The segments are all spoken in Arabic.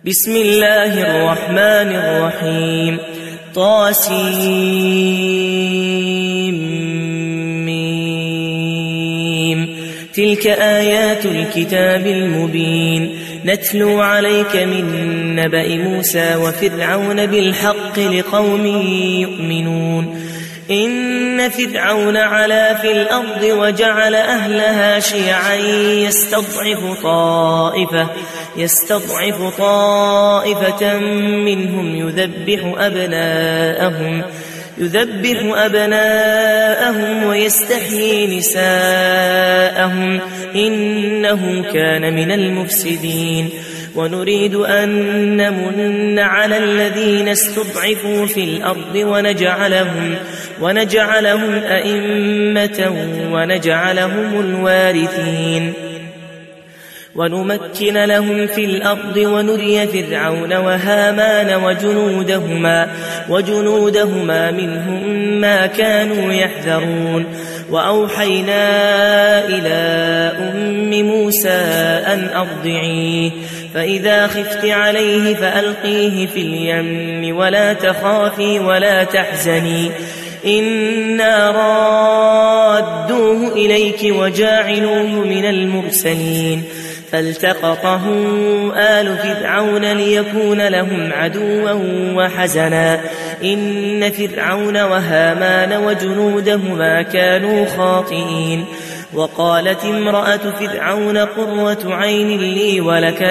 بسم الله الرحمن الرحيم طاسيم تلك آيات الكتاب المبين نتلو عليك من نبأ موسى وفرعون بالحق لقوم يؤمنون إن فرعون علا في الأرض وجعل أهلها شيعا يستضعف طائفة منهم يذبح أبناءهم ويستحيي نساءهم إنه كان من المفسدين ونريد أن نمن على الذين استضعفوا في الأرض ونجعلهم أئمة ونجعلهم الوارثين ونمكن لهم في الأرض ونري فرعون وهامان وجنودهما منهم ما كانوا يحذرون وأوحينا إلى أم موسى أن أرضعيه فإذا خفت عليه فألقيه في اليم ولا تخافي ولا تحزني إنا رادوه إليك وجاعلوه من المرسلين فالتقطه آل فرعون ليكون لهم عدوا وحزنا إن فرعون وهامان وجنودهما كانوا خاطئين وقالت امرأة فرعون قرة عين لي ولك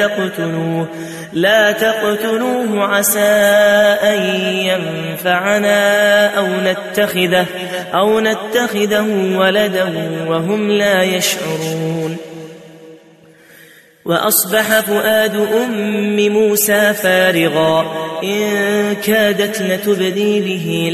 لا تقتلوه عسى أن ينفعنا أو نتخذه ولدا وهم لا يشعرون وأصبح فؤاد أم موسى فارغا إن كادت لتبدي به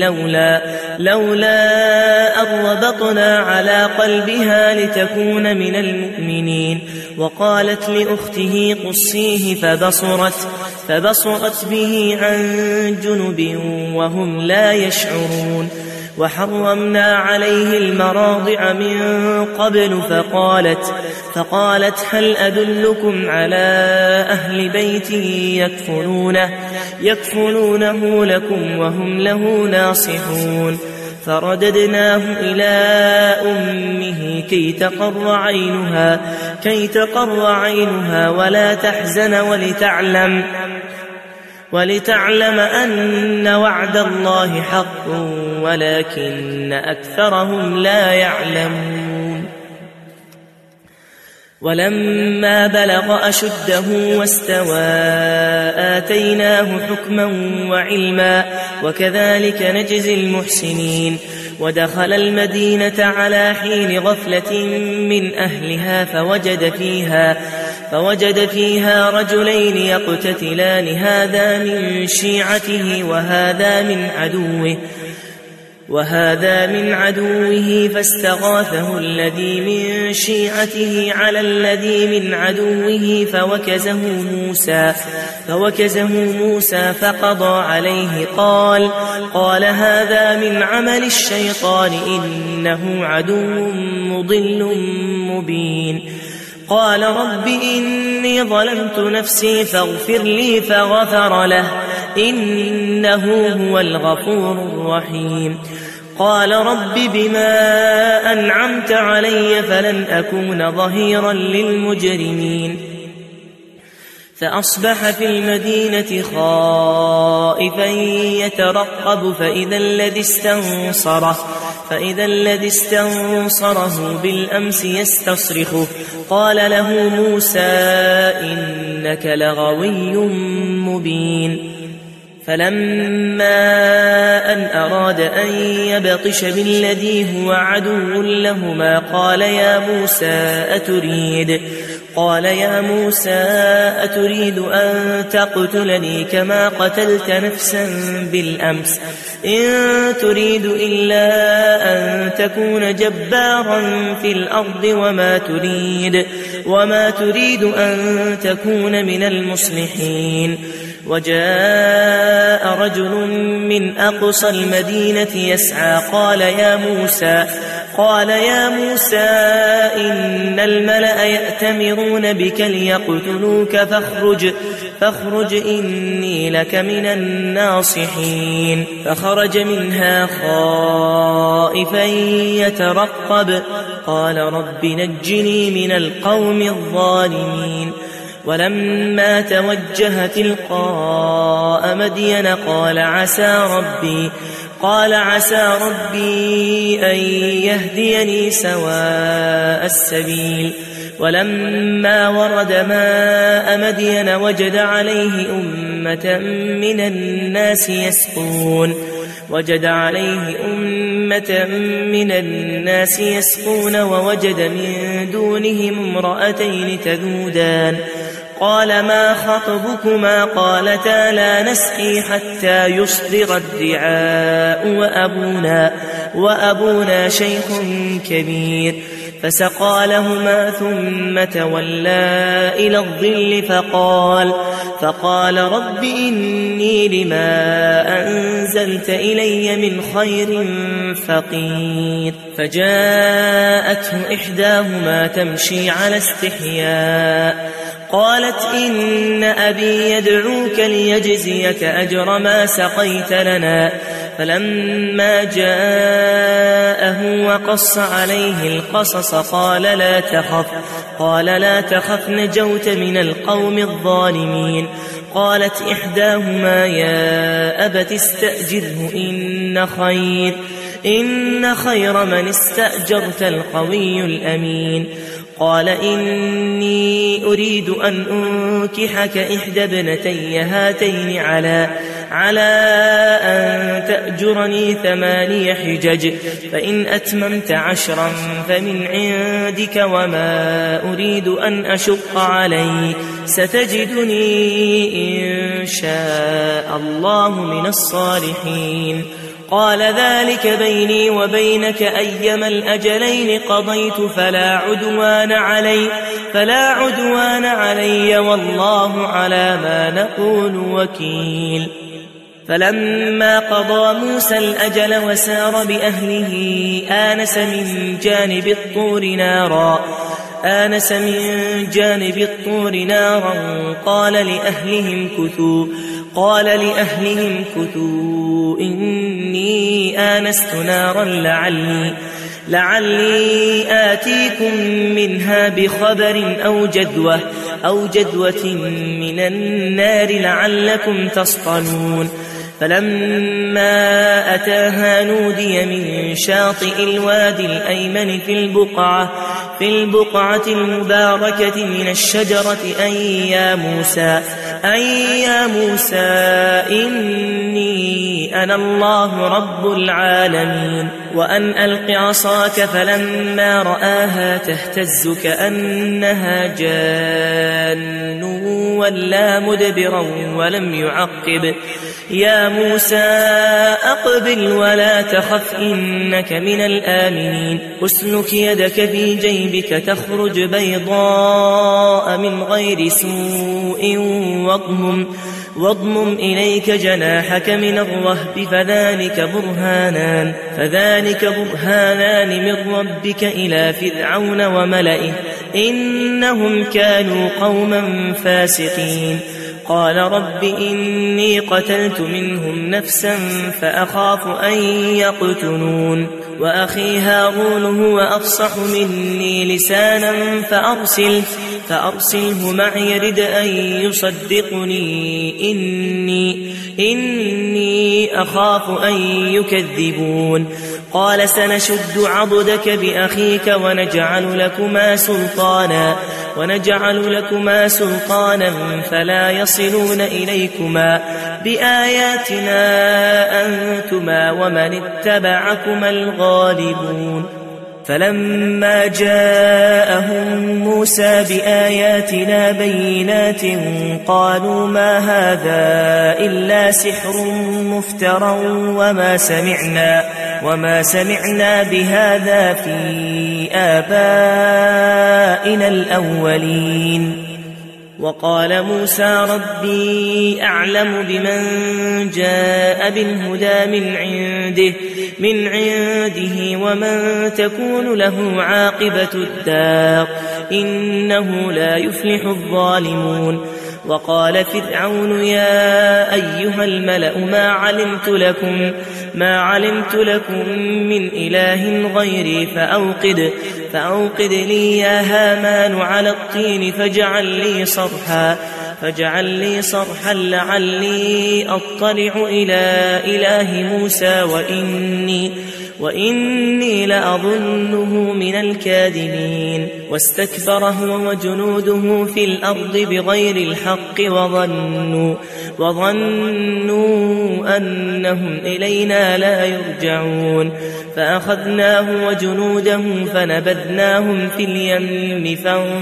لولا أن ربطنا على قلبها لتكون من المؤمنين وقالت لأخته قصيه فبصرت به عن جنب وهم لا يشعرون وحرمنا عليه المراضع من قبل فقالت هل أدلكم على أهل بيت يكفلونه لكم وهم له ناصحون فرددناه إلى أمه كي تقر عينها ولا تحزن ولتعلم أن وعد الله حق ولكن أكثرهم لا يعلمون ولما بلغ أشده واستوى آتيناه حكما وعلما وكذلك نجزي المحسنين ودخل المدينة على حين غفلة من أهلها فوجد فيها رجلين يقتتلان هذا من شيعته وهذا من عدوه فاستغاثه الذي من شيعته على الذي من عدوه فوكزه موسى فقضى عليه قال هذا من عمل الشيطان إنه عدو مضل مبين قال رب إني ظلمت نفسي فاغفر لي فغفر له إنه هو الغفور الرحيم قال رب بما أنعمت علي فلن أكون ظهيرا للمجرمين فأصبح في المدينة خائفا يترقب فإذا الذي استنصره بالأمس يستصرخه قال له موسى إنك لغوي مبين فلما أن أراد أن يبطش بالذي هو عدو لهما قال يا موسى أتريد أن تقتلني كما قتلت نفسا بالأمس إن تريد إلا أن تكون جبارا في الأرض وما تريد أن تكون من المصلحين وجاء رجل من أقصى المدينة يسعى قال يا موسى إن الملأ يأتمرون بك ليقتلوك فاخرج إني لك من الناصحين. فخرج منها خائفا يترقب قال رب نجني من القوم الظالمين. ولما توجه تلقاء مدين قال عسى ربي أن يهديني سواء السبيل. ولما ورد ماء مدين وجد عليه أمة من الناس يسقون ووجد من دونهم امرأتين تذودان. قال ما خطبكما؟ قالتا لا نسقي حتى يصدر الرعاء وأبونا شيخ كبير. فسقى لهما ثم تولى إلى الظل فقال رب إني لما أنزلت إلي من خير فقير. فجاءته إحداهما تمشي على استحياء قالت إن أبي يدعوك ليجزيك أجر ما سقيت لنا. فلما جاءه وقص عليه القصص قال لا تخف نجوت من القوم الظالمين. قالت إحداهما يا أبت استأجره إن خير من استأجرت القوي الأمين. قال إني أريد أن أنكحك إحدى ابنتي هاتين على أن تأجرني 8 حجج فإن أتممت 10 فمن عندك وما أريد أن أشق عليك ستجدني إن شاء الله من الصالحين. قال ذلك بيني وبينك أيما الأجلين قضيت فلا عدوان علي والله على ما نقول وكيل. فلما قضى موسى الأجل وسار بأهله آنس من جانب الطور نارا قال لأهلهم كثوا إني آنست نارا لعلي آتيكم منها بخبر أو جدوة من النار لعلكم تصطلون. فلما أتاها نودي من شاطئ الوادي الأيمن في البقعة المباركة من الشجرة أن يا موسى إني أنا الله رب العالمين. وأن ألق عصاك فلما رآها تهتز كأنها جان ولا مدبرا ولم يعقب. يا موسى أقبل ولا تخف إنك من الآمنين. أسلك يدك في جيبك تخرج بيضاء من غير سوء واضمم إليك جناحك من الرهب فذلك برهانان من ربك إلى فرعون وملئه إنهم كانوا قوما فاسقين. قال رب إني قتلت منهم نفسا فأخاف أن يقتلون وأخي هارون هو أفصح مني لسانا فأرسله معي يرد أن يصدقني إني أخاف أن يكذبون. قال سنشد عضدك بأخيك ونجعل لكما سلطانا فلا يصلون إليكما بآياتنا أنتما ومن اتبعكما الغالبون. فلما جاءهم موسى بآياتنا بينات قالوا ما هذا إلا سحر مفترى وما سمعنا بهذا في آبائنا الأولين. وقال موسى ربي أعلم بمن جاء بالهدى من عنده ومن تكون له عاقبة الدار إنه لا يفلح الظالمون. وقال فرعون يا أيها الملأ ما علمت لكم من إله غيري فأوقد لي يا هامان على الطين فاجعل لي صرحا لعلي أطلع إلى إله موسى وإني لأظنه من الكاذبين. واستكبر هو وجنوده في الأرض بغير الحق وظنوا أنهم إلينا لا يرجعون. فأخذناه وجنوده فنبذناهم في اليم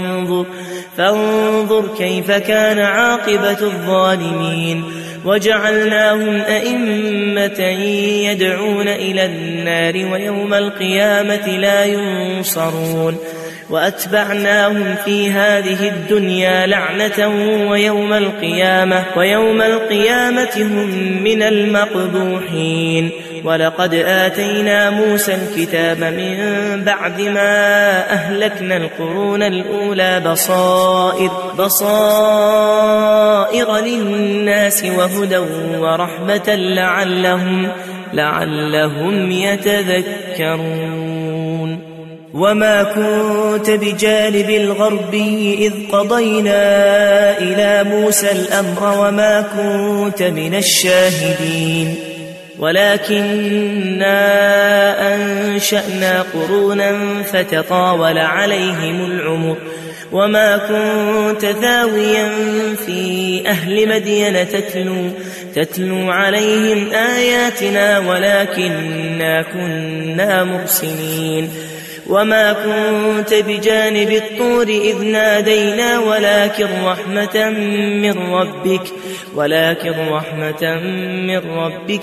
فانظر كيف كان عاقبة الظالمين. وجعلناهم أئمة يدعون إلى النار ويوم القيامة لا ينصرون. وأتبعناهم في هذه الدنيا لعنة ويوم القيامة هم من المقبوحين. ولقد آتينا موسى الكتاب من بعد ما أهلكنا القرون الأولى بصائر للناس وهدى ورحمة لعلهم يتذكرون. وما كنت بجانب الغربي إذ قضينا إلى موسى الأمر وما كنت من الشاهدين ولكننا أنشأنا قرونا فتطاول عليهم العمر وما كنت ثاويا في أهل مدين تتلو عليهم آياتنا ولكننا كنا مرسلين. وما كنت بجانب الطور إذ نادينا ولكن رحمة من ربك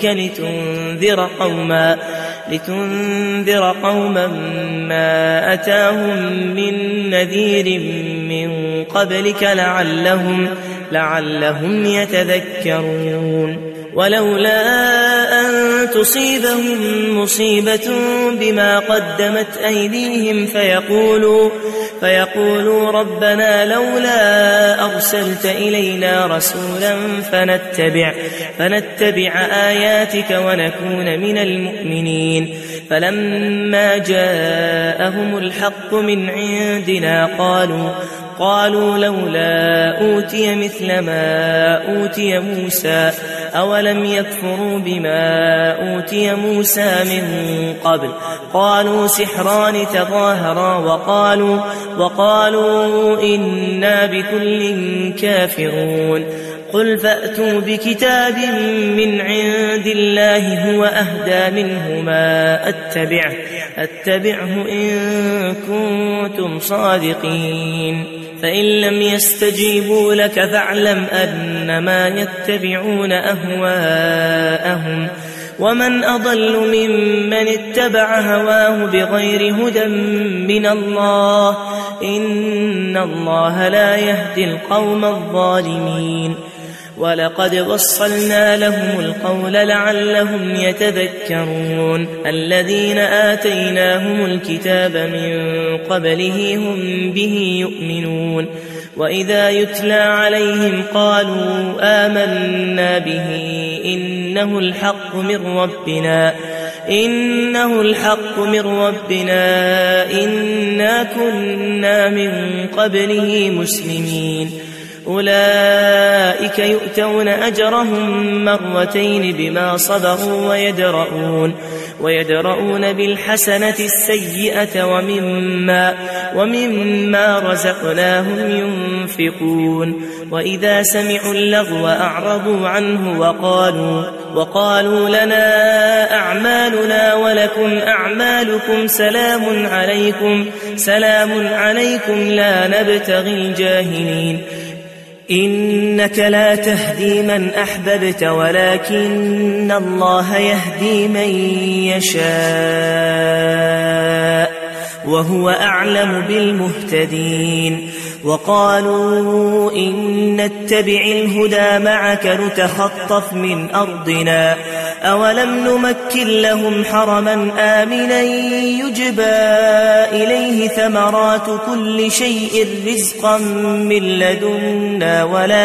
لتنذر قوما ما أتاهم من نذير من قبلك لعلهم يتذكرون. ولولا أن تصيبهم مصيبة بما قدمت أيديهم فيقولوا ربنا لولا أرسلت إلينا رسولا فنتبع آياتك ونكون من المؤمنين. فلما جاءهم الحق من عندنا قالوا لولا أوتي مثل ما أوتي موسى أولم يكفروا بما أوتي موسى من قبل. قالوا سحران تظاهرا وقالوا إنا بكل كافرون. قل فأتوا بكتاب من عند الله هو أهدى منهما أتبعه إن كنتم صادقين. فإن لم يستجيبوا لك فاعلم أنما يتبعون أهواءهم ومن أضل ممن اتبع هواه بغير هدى من الله إن الله لا يهدي القوم الظالمين. ولقد وصلنا لهم القول لعلهم يتذكرون. الذين آتيناهم الكتاب من قبله هم به يؤمنون. وإذا يتلى عليهم قالوا آمنا به إنه الحق من ربنا إنا كنا من قبله مسلمين. أولئك يؤتون أجرهم مرتين بما صبروا ويدرؤون بالحسنة السيئة ومما رزقناهم ينفقون. وإذا سمعوا اللغو أعرضوا عنه وقالوا لنا أعمالنا ولكم أعمالكم سلام عليكم لا نبتغي الجاهلين. إنك لا تهدي من أحببت ولكن الله يهدي من يشاء وهو أعلم بالمهتدين. وقالوا إن نتبع الهدى معك نتخطف من أرضنا أولم نمكن لهم حرما آمنا يجبى إليه ثمرات كل شيء رزقا من لدنا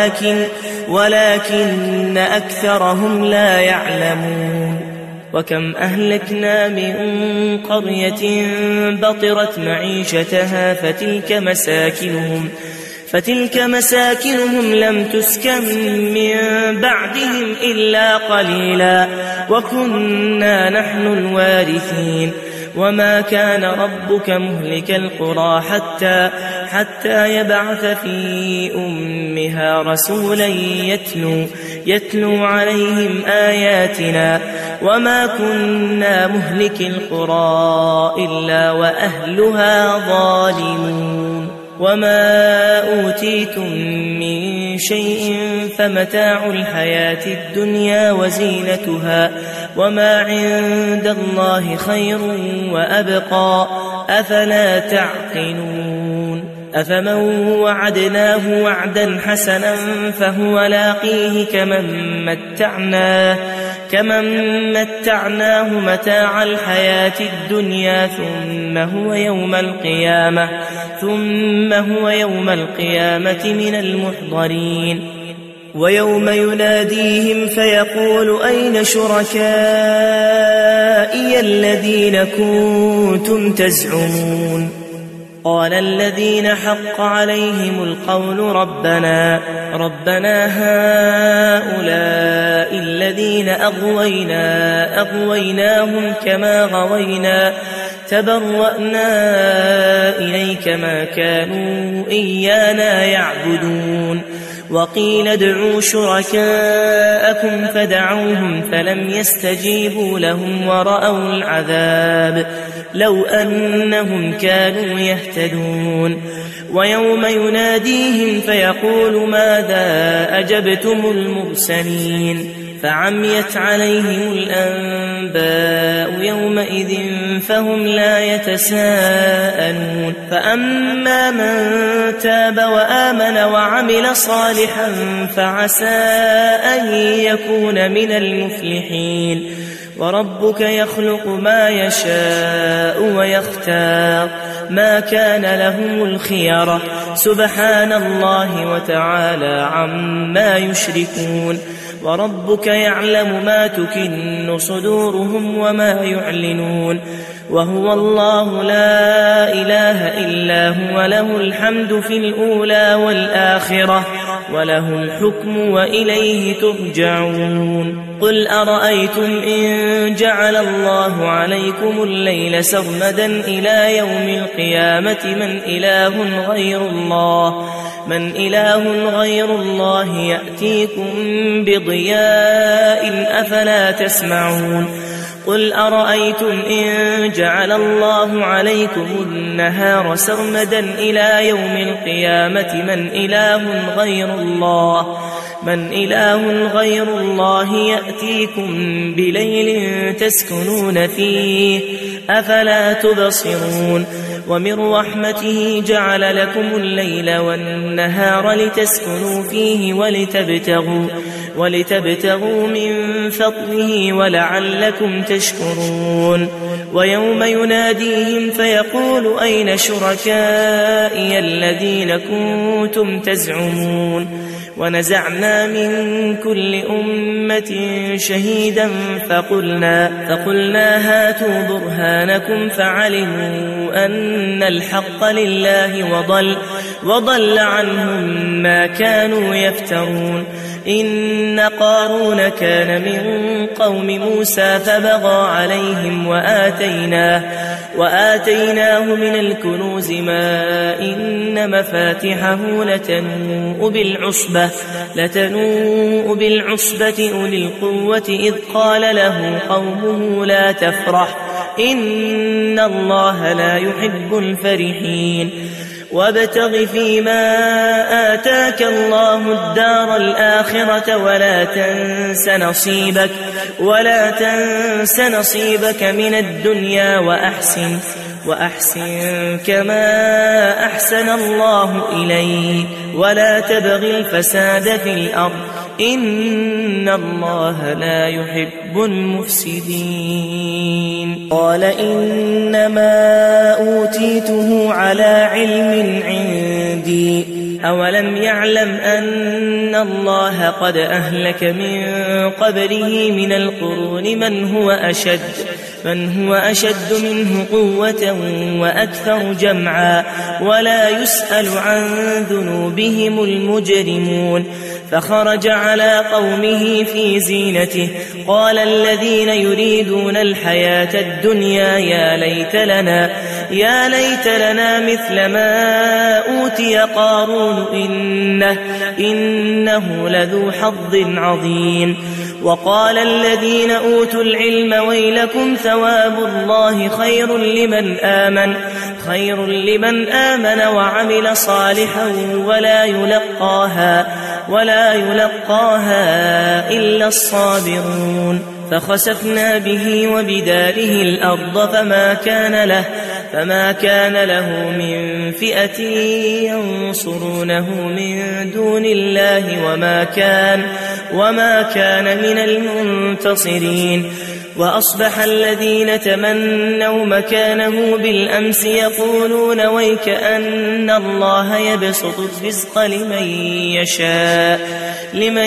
ولكن أكثرهم لا يعلمون وكم أهلكنا من قرية بطرت معيشتها فتلك مساكنهم لم تسكن من بعدهم إلا قليلا وكنا نحن الوارثين وما كان ربك مهلك القرى حتى يبعث في أمها رسولا يتلو عليهم آياتنا وما كنا مهلك القرى إلا وأهلها ظالمون وما أوتيتم من شيء فمتاع الحياة الدنيا وزينتها وما عند الله خير وأبقى أفلا تعقلون أفمن وعدناه وعدا حسنا فهو لاقيه كمن متعناه متاع الحياة الدنيا ثم هو يوم القيامة من المحضرين ويوم يناديهم فيقول أين شركائي الذين كنتم تزعمون قال الذين حق عليهم القول ربنا هؤلاء الذين أغويناهم كما غوينا تبرأنا إليك ما كانوا إيانا يعبدون وقيل ادعوا شركاءكم فدعوهم فلم يستجيبوا لهم ورأوا العذاب لو أنهم كانوا يهتدون ويوم يناديهم فيقول ماذا أجبتم المرسلين فعميت عليهم الأنباء يومئذ فهم لا يتساءلون فأما من تاب وآمن وعمل صالحا فعسى أن يكون من المفلحين وربك يخلق ما يشاء ويختار ما كان لهم الخيرة سبحان الله وتعالى عما يشركون وربك يعلم ما تكن صدورهم وما يعلنون وهو الله لا إله إلا هو له الحمد في الأولى والآخرة وله الحكم وإليه ترجعون قل أرأيتم إن جعل الله عليكم الليل سرمدا إلى يوم القيامة من إله غير الله يأتيكم بضياء أفلا تسمعون قل أرأيتم إن جعل الله عليكم النهار سرمدا إلى يوم القيامة من إله غير الله يأتيكم بليل تسكنون فيه أفلا تبصرون ومن رحمته جعل لكم الليل والنهار لتسكنوا فيه ولتبتغوا من فضله ولعلكم تشكرون ويوم يناديهم فيقول أين شركائي الذين كنتم تزعمون ونزعنا من كل أمة شهيدا فقلنا هاتوا برهانكم فعلموا أن الحق لله وضل عنهم ما كانوا يفترون إن قارون كان من قوم موسى فبغى عليهم وآتيناه من الكنوز ما إن مفاتحه لتنوء بالعصبة أولي القوة إذ قال له قومه لا تفرح إن الله لا يحب الفرحين وابتغ فيما آتاك الله الدار الآخرة ولا تنس نصيبك من الدنيا وأحسن كما أحسن الله إليك ولا تبغ الفساد في الأرض إن الله لا يحب المفسدين. قال إنما أوتيته على علم عندي أولم يعلم أن الله قد أهلك من قبله من القرون من هو أشد منه قوة وأكثر جمعا ولا يسأل عن ذنوبهم المجرمون. فخرج على قومه في زينته قال الذين يريدون الحياة الدنيا يا ليت لنا مثل ما أوتي قارون إنه لذو حظ عظيم. وقال الذين أوتوا العلم ويلكم ثواب الله خير لمن آمن وعمل صالحا ولا يلقاها إلا الصابرون. فخسفنا به وبداره الأرض فما كان له من فئة ينصرونه من دون الله وما كان من المنتصرين. وأصبح الذين تمنوا مكانه بالأمس يقولون ويك أن الله يبسط الرزق لمن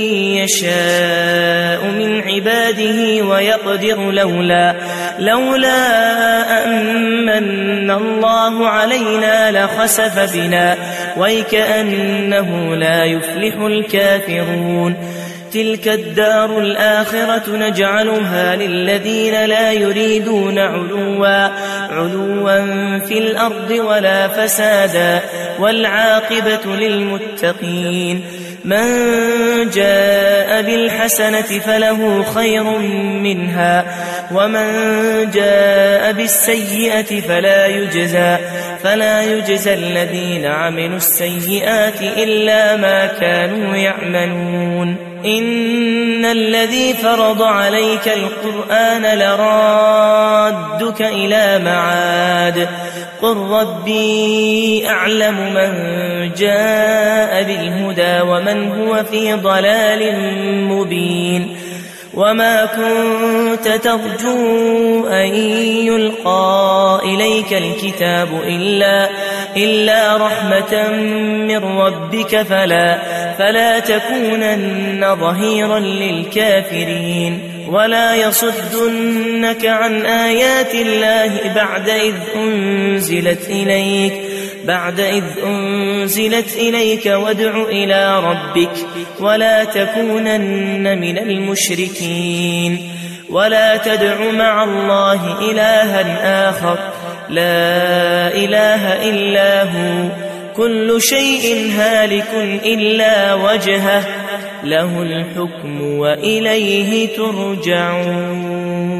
يشاء من عباده ويقدر لولا أمن الله علينا لخسف بنا ويك أنه لا يفلح الكافرون. تلك الدار الآخرة نجعلها للذين لا يريدون علوا في الأرض ولا فسادا والعاقبة للمتقين. من جاء بالحسنة فله خير منها ومن جاء بالسيئة فلا يجزى الذين عملوا السيئات إلا ما كانوا يعملون. إن الذي فرض عليك القرآن لرادك إلى معاد قل ربي أعلم من جاء بالهدى ومن هو في ضلال مبين. وما كنت ترجو أن يلقى إليك الكتاب إلا رحمة من ربك فلا تكونن ظهيرا للكافرين. ولا يصدنك عن آيات الله بعد إذ أنزلت إليك وادع إلى ربك ولا تكونن من المشركين. ولا تدع مع الله إلها آخر لا إله إلا هو كل شيء هالك إلا وجهه له الحكم وإليه ترجعون.